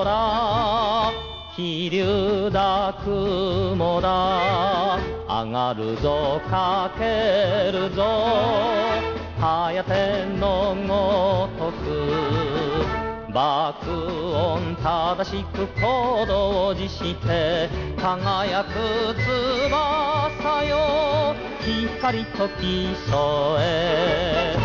空飛龍だ雲だ上がるぞかけるぞ疾風のごとく爆音正しく鼓動して輝く翼よ光と競え